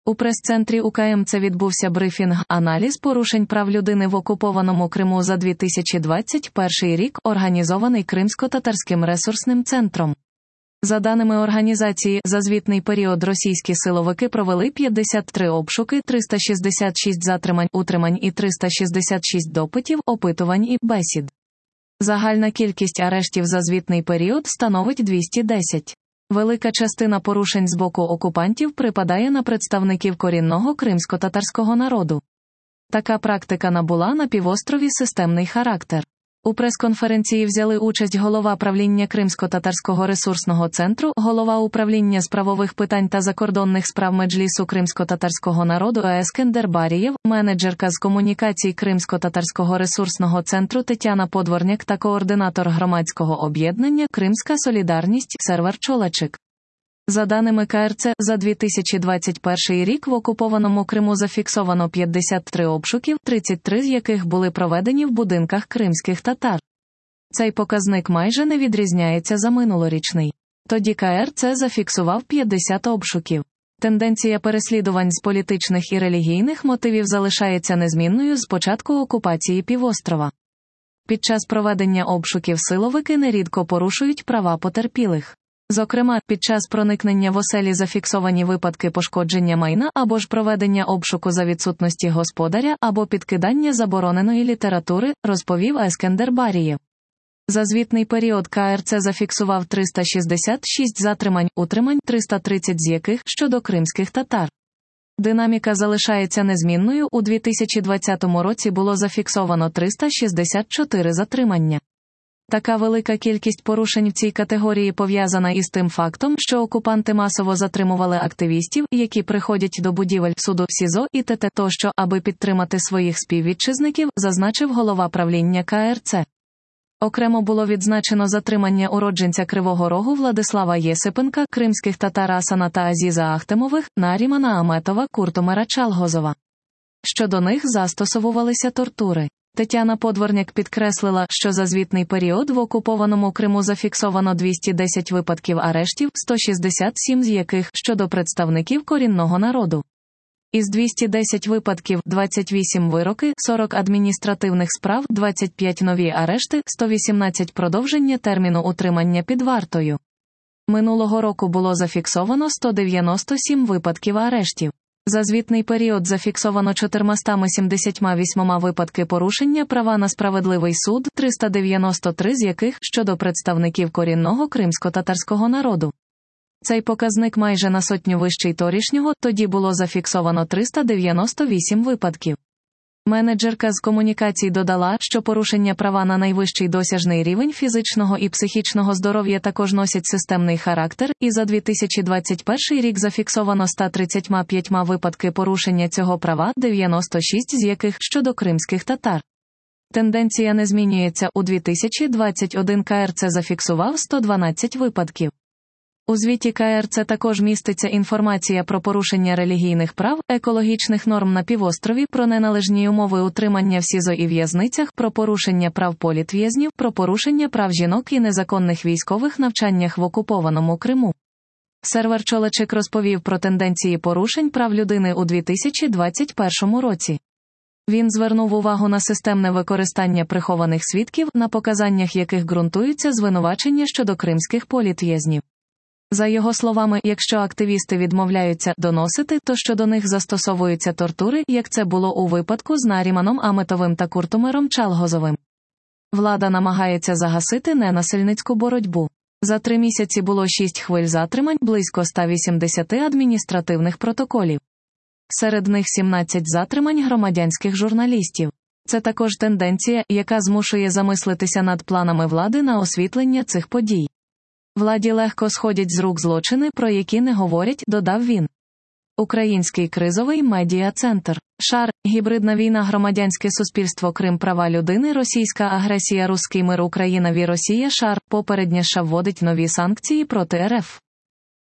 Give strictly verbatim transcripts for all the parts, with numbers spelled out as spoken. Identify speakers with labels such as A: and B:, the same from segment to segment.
A: У прес-центрі У Ка Ем Це відбувся брифінг «Аналіз порушень прав людини в окупованому Криму за дві тисячі двадцять перший рік», організований Кримсько-татарським ресурсним центром. За даними організації, за звітний період російські силовики провели п'ятдесят три обшуки, триста шістдесят шість затримань, утримань і триста шістдесят шість допитів, опитувань і бесід. Загальна кількість арештів за звітний період становить двісті десять. Велика частина порушень з боку окупантів припадає на представників корінного кримсько-татарського народу. Така практика набула на півострові системний характер. У прес-конференції взяли участь голова правління Кримсько-татарського ресурсного центру, голова управління з правових питань та закордонних справ Меджлісу кримсько-татарського народу Ескендер Барієв, менеджерка з комунікацій Кримсько-татарського ресурсного центру Тетяна Подворняк та координатор громадського об'єднання «Кримська солідарність» Сервер Чолачик. За даними Ка Ер Це, за дві тисячі двадцять перший рік в окупованому Криму зафіксовано п'ятдесят три обшуків, тридцять три з яких були проведені в будинках кримських татар. Цей показник майже не відрізняється за минулорічний. Тоді Ка Ер Це зафіксував п'ятдесят обшуків. Тенденція переслідувань з політичних і релігійних мотивів залишається незмінною з початку окупації півострова. Під час проведення обшуків силовики нерідко порушують права потерпілих. Зокрема, під час проникнення в оселі зафіксовані випадки пошкодження майна або ж проведення обшуку за відсутності господаря або підкидання забороненої літератури, розповів Ескендер Барієв. За звітний період Ка Ер Це зафіксував триста шістдесят шість затримань, утримань, триста тридцять з яких щодо кримських татар. Динаміка залишається незмінною, у дві тисячі двадцятому році було зафіксовано триста шістдесят чотири затримання. Така велика кількість порушень в цій категорії пов'язана із тим фактом, що окупанти масово затримували активістів, які приходять до будівель суду, СІЗО і ТТ тощо, аби підтримати своїх співвітчизників, зазначив голова правління Ка Ер Це. Окремо було відзначено затримання уродженця Кривого Рогу Владислава Єсипенка, кримських татар Асана та Азіза Ахтемових, Нарімана Аметова, Куртомера Чалгозова. Щодо них застосовувалися тортури. Тетяна Подворняк підкреслила, що за звітний період в окупованому Криму зафіксовано двісті десять випадків арештів, сто шістдесят сім з яких щодо представників корінного народу. Із двохсот десяти випадків – двадцять вісім вироки, сорок адміністративних справ, двадцять п'ять нові арешти, сто вісімнадцять продовження терміну утримання під вартою. Минулого року було зафіксовано сто дев'яносто сім випадків арештів. За звітний період зафіксовано чотириста сімдесят вісім випадки порушення права на справедливий суд, триста дев'яносто три з яких щодо представників корінного кримсько-татарського народу. Цей показник майже на сотню вищий торішнього, тоді було зафіксовано триста дев'яносто вісім випадків. Менеджерка з комунікацій додала, що порушення права на найвищий досяжний рівень фізичного і психічного здоров'я також носять системний характер, і за дві тисячі двадцять перший рік зафіксовано сто тридцять п'ять випадки порушення цього права, дев'яносто шість з яких щодо кримських татар. Тенденція не змінюється, у дві тисячі двадцять першому Ка Ер Це зафіксував сто дванадцять випадків. У звіті Ка Ер Це також міститься інформація про порушення релігійних прав, екологічних норм на півострові, про неналежні умови утримання в СІЗО і в'язницях, про порушення прав політв'язнів, про порушення прав жінок і незаконних військових навчаннях в окупованому Криму. Сервер Чолачик розповів про тенденції порушень прав людини у дві тисячі двадцять першому році. Він звернув увагу на системне використання прихованих свідків, на показаннях яких ґрунтуються звинувачення щодо кримських політв'язнів. За його словами, якщо активісти відмовляються доносити, то щодо них застосовуються тортури, як це було у випадку з Наріманом Аметовим та Куртомером Чалгозовим. Влада намагається загасити ненасильницьку боротьбу. За три місяці було шість хвиль затримань, близько ста вісімдесят адміністративних протоколів. Серед них сімнадцять затримань громадянських журналістів. Це також тенденція, яка змушує замислитися над планами влади на освітлення цих подій. Владі легко сходять з рук злочини, про які не говорять, додав він. Український кризовий медіа-центр. Шар. Гібридна війна. Громадянське суспільство. Крим. Права людини. Російська агресія. Руський мир. Україна. Ві. Росія. Шар. Попередня США вводить нові санкції проти Ер Еф.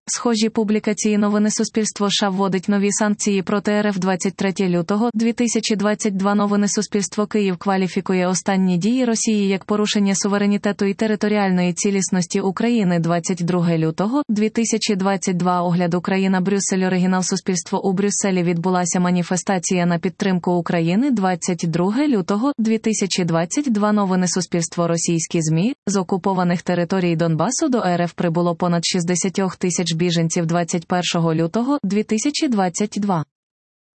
A: Схожі публікації новини Суспільство США вводить нові санкції проти РФ двадцять третього лютого дві тисячі двадцять другого. Новини Суспільство Київ кваліфікує останні дії Росії як порушення суверенітету і територіальної цілісності України двадцять другого лютого дві тисячі двадцять другого. Огляд Україна Брюссель. Оригінал. Суспільство. У Брюсселі відбулася маніфестація на підтримку України двадцять другого лютого дві тисячі двадцять другого. Новини Суспільство. Російські ЗМІ. З окупованих територій Донбасу до РФ прибуло понад шістдесят тисяч біженців двадцять першого лютого дві тисячі двадцять другого.